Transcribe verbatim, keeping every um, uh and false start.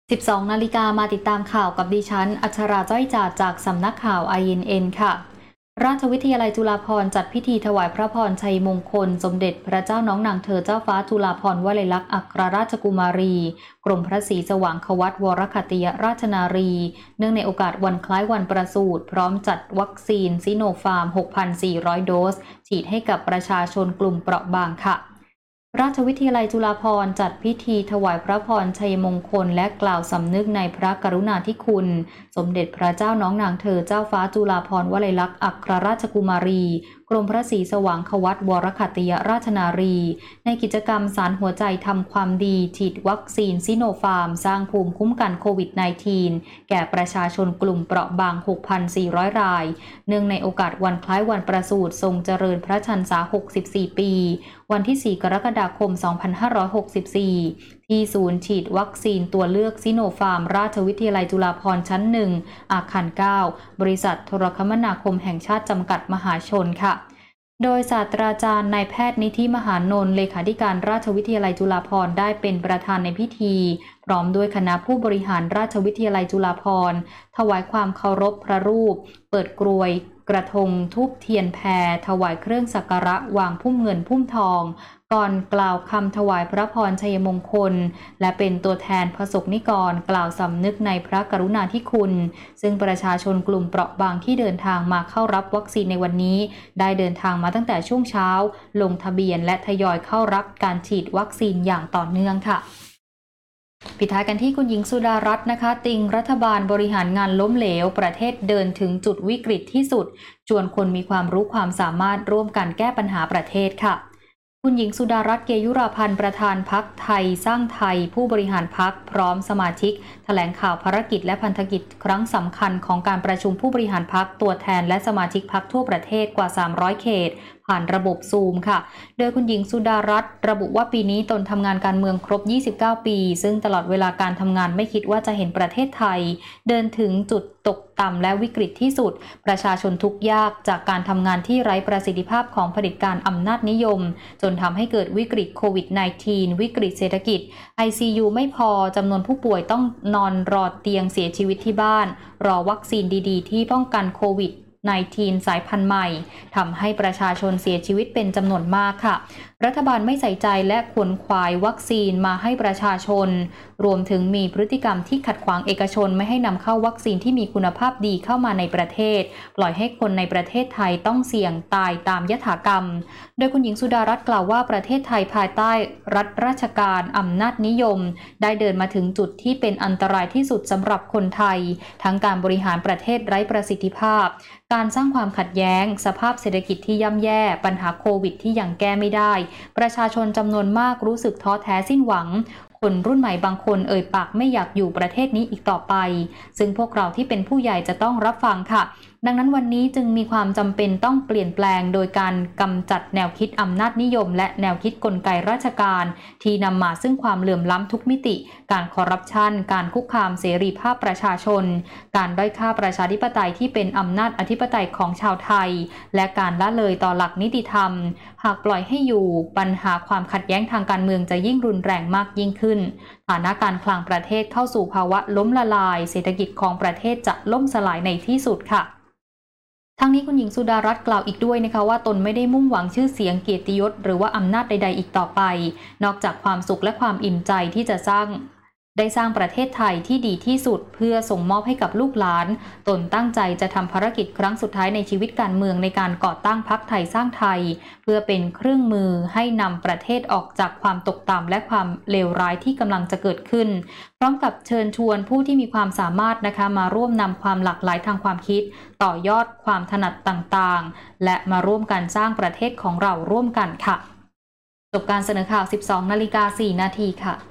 สิบสองนาฬิกามาติดตามข่าวกับดิฉันอัชราจ้อยจาดจากสำนักข่าว ไอ เอ็น เอ็น ค่ะราชวิทยาลัยจุฬาภรณ์จัดพิธีถวายพระพรชัยมงคลสมเด็จพระเจ้าน้องนางเธอเจ้าฟ้าจุฬาภรณ์วลัยลักษณ์อัครราชกุมารีกรมพระศรีสว่างควัตวรคัตติยราชนารีเนื่องในโอกาสวันคล้ายวันประสูติพร้อมจัดวัคซีนซิโนฟาร์ม หกพันสี่ร้อย โดสฉีดให้กับประชาชนกลุ่มเปราะบางค่ะราชวิทยาลัยจุฬาภรณ์จัดพิธีถวายพระพรชัยมงคลและกล่าวสำนึกในพระกรุณาธิคุณสมเด็จพระเจ้าน้องนางเธอเจ้าฟ้าจุฬาภรณ์วลัยลักษณ์อัครราชกุมารีกรมพระศรีสว่างควัตวรคัตติยราชนารีในกิจกรรมสารหัวใจทำความดีฉีดวัคซีนซิโนฟาร์มสร้างภูมิคุ้มกันโควิด สิบเก้า แก่ประชาชนกลุ่มเปราะบาง หกพันสี่ร้อย รายเนื่องในโอกาสวันคล้ายวันประสูติทรงเจริญพระชนษาหกสิบสี่ปีวันที่สี่กรกฎาคมสองพันห้าร้อยหกสิบสี่ที่ศูนย์ฉีดวัคซีนตัวเลือกซิโนฟาร์มราชวิทยาลัยจุฬาภรณ์ชั้นหนึ่งอาคารเก้าบริษัทโทรคมนาคมแห่งชาติจำกัดมหาชนค่ะโดยศาสตราจารย์นายแพทย์นิธิมหานนท์เลขาธิการราชวิทยาลัยจุฬาภรณ์ได้เป็นประธานในพิธีพร้อมด้วยคณะผู้บริหารราชวิทยาลัยจุฬาภรณ์ถวายความเคารพพระรูปเปิดกรวยกระทงทูบเทียนแพรถวายเครื่องสักการะวางพุ่มเงินพุ่มทองก่อนกล่าวคำถวายพระพรชัยมงคลและเป็นตัวแทนพระสงฆ์นิกรกล่าวสำนึกในพระกรุณาธิคุณซึ่งประชาชนกลุ่มเปราะบางที่เดินทางมาเข้ารับวัคซีนในวันนี้ได้เดินทางมาตั้งแต่ช่วงเช้าลงทะเบียนและทยอยเข้ารับการฉีดวัคซีนอย่างต่อเนื่องค่ะปิดท้ายกันที่คุณหญิงสุดารัตน์นะคะติงรัฐบาลบริหารงานล้มเหลวประเทศเดินถึงจุดวิกฤตที่สุดชวนคนมีความรู้ความสามารถร่วมกันแก้ปัญหาประเทศค่ะคุณหญิงสุดารัตน์เกยุราพันธ์ประธานพรรคไทยสร้างไทยผู้บริหารพรรคพร้อมสมาชิกแถลงข่าวภารกิจและพันธกิจครั้งสำคัญของการประชุมผู้บริหารพรรคตัวแทนและสมาชิกพรรคทั่วประเทศกว่าสามร้อยเขตผ่านระบบซูมค่ะโดยคุณหญิงสุดารัตน์ระบุว่าปีนี้ตนทำงานการเมืองครบยี่สิบเก้าปีซึ่งตลอดเวลาการทำงานไม่คิดว่าจะเห็นประเทศไทยเดินถึงจุดตกต่ำและวิกฤตที่สุดประชาชนทุกข์ยากจากการทำงานที่ไร้ประสิทธิภาพของเผด็จการอำนาจนิยมจนทำให้เกิดวิกฤตโควิด สิบเก้า วิกฤตเศรษฐกิจ ไอ ซี ยู ไม่พอจำนวนผู้ป่วยต้องนอนรอเตียงเสียชีวิตที่บ้านรอวัคซีนดีๆที่ป้องกันโควิดสิบเก้า สายพันธุ์ใหม่ทำให้ประชาชนเสียชีวิตเป็นจำนวนมากค่ะรัฐบาลไม่ใส่ใจและขวนขวายวัคซีนมาให้ประชาชนรวมถึงมีพฤติกรรมที่ขัดขวางเอกชนไม่ให้นำเข้าวัคซีนที่มีคุณภาพดีเข้ามาในประเทศปล่อยให้คนในประเทศไทยต้องเสี่ยงตายตามยถากรรมโดยคุณหญิงสุดารัตน์กล่าวว่าประเทศไทยภายใต้รัฐราชการอำนาจนิยมได้เดินมาถึงจุดที่เป็นอันตรายที่สุดสำหรับคนไทยทั้งการบริหารประเทศไร้ประสิทธิภาพการสร้างความขัดแย้งสภาพเศรษฐกิจที่ย่ำแย่ปัญหาโควิดที่ยังแก้ไม่ได้ประชาชนจำนวนมากรู้สึกท้อแท้สิ้นหวังคนรุ่นใหม่บางคนเอ่ยปากไม่อยากอยู่ประเทศนี้อีกต่อไปซึ่งพวกเราที่เป็นผู้ใหญ่จะต้องรับฟังค่ะดังนั้นวันนี้จึงมีความจำเป็นต้องเปลี่ยนแปลงโดยการกำจัดแนวคิดอำนาจนิยมและแนวคิดกลไกราชการที่นำมาซึ่งความเหลื่อมล้ำทุกมิติการคอร์รัปชันการคุกคามเสรีภาพประชาชนการด้อยค่าประชาธิปไตยที่เป็นอำนาจอธิปไตยของชาวไทยและการละเลยต่อหลักนิติธรรมหากปล่อยให้อยู่ปัญหาความขัดแย้งทางการเมืองจะยิ่งรุนแรงมากยิ่งขึ้นฐานะการคลังประเทศเข้าสู่ภาวะล้มละลายเศรษฐกิจของประเทศจะล่มสลายในที่สุดค่ะทั้งนี้คุณหญิงสุดารัตน์กล่าวอีกด้วยนะคะว่าตนไม่ได้มุ่งหวังชื่อเสียงเกียรติยศหรือว่าอำนาจใดๆอีกต่อไปนอกจากความสุขและความอิ่มใจที่จะสร้างได้สร้างประเทศไทยที่ดีที่สุดเพื่อส่งมอบให้กับลูกหลานตนตั้งใจจะทำภารกิจครั้งสุดท้ายในชีวิตการเมืองในการก่อตั้งพรรคไทยสร้างไทยเพื่อเป็นเครื่องมือให้นำประเทศออกจากความตกต่ำและความเลวร้ายที่กำลังจะเกิดขึ้นพร้อมกับเชิญชวนผู้ที่มีความสามารถนะคะมาร่วมนำความหลากหลายทางความคิดต่อยอดความถนัดต่างๆและมาร่วมกันสร้างประเทศของเราร่วมกันค่ะจบการเสนอข่าว สิบสองนาฬิกาสี่นาทีค่ะ